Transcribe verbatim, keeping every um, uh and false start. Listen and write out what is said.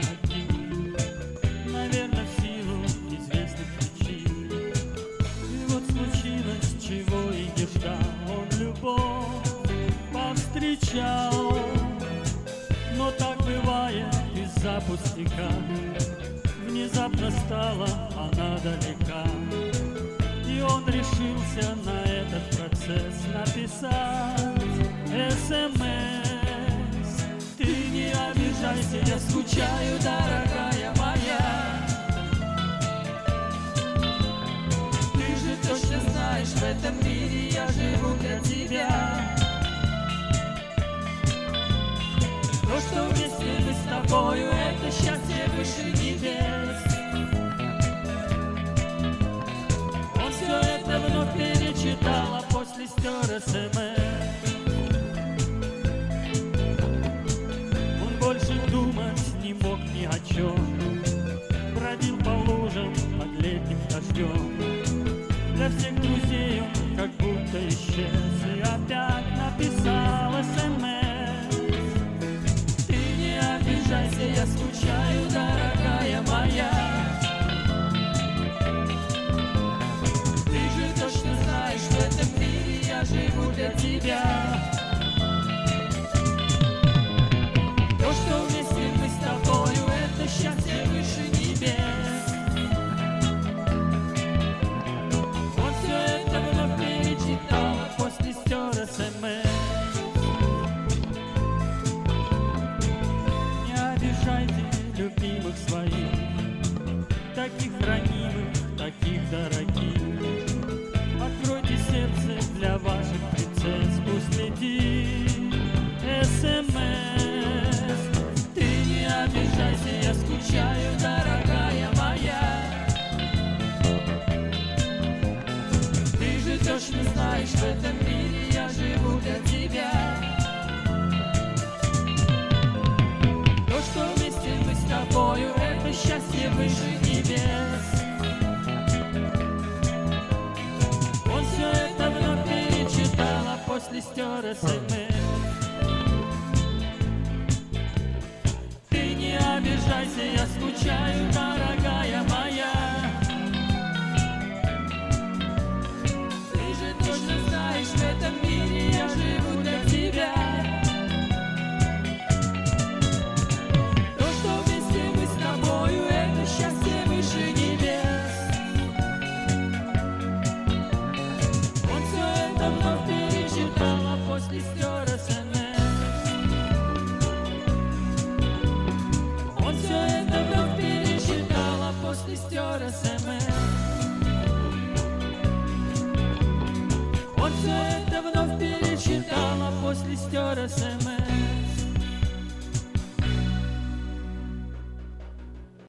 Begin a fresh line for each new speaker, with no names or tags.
один, наверное, в силу известных причин. И вот случилось, чего и не ждал, он любовь повстречал. Но так бывает из-за пустяка, внезапно стала она далека. И он решился на этот процесс написать эс эм эс. Ты не обижайся, я скучаю, дорогая моя. Ты же точно знаешь, в этом мире я живу для тебя. То, что вместе мы с тобою, это счастье выше небес. Он все это вновь перечитал, а после стер эс эм эс. Он больше думать не мог ни о чем, бродил по лужам под летним дождем. Для всех друзей он как будто исчез и опять написал эс эм эс. Я скучаю, дорогая моя. Ты же точно знаешь, в этом мире я живу для тебя. То, что вместе мы с тобою, это счастье выше небес. Он все это вновь перечитал, а после стер эс эм эс. Любимых своих, таких ранимых, таких дорогих. Откройте сердце для ваших принцесс, пусть летит эс эм эс. Ты не обижайся, я скучаю, дорогая моя. Ты же точно знаешь, в этом мире я живу для тебя. То, что вместе мы с тобою, это счастье выше небес. Он все это вновь перечитал, а после стер эс эм эс. Ты не обижайся, я скучаю, дорогая моя. Ты же точно знаешь, в этом мире я живу для тебя. Счастье выше небес. Он все это вновь перечитал, а после стер эс эм эс. Он все это вновь перечитал, а после стер эс эм эс. Он все это вновь перечитал, а после стер эс эм эс.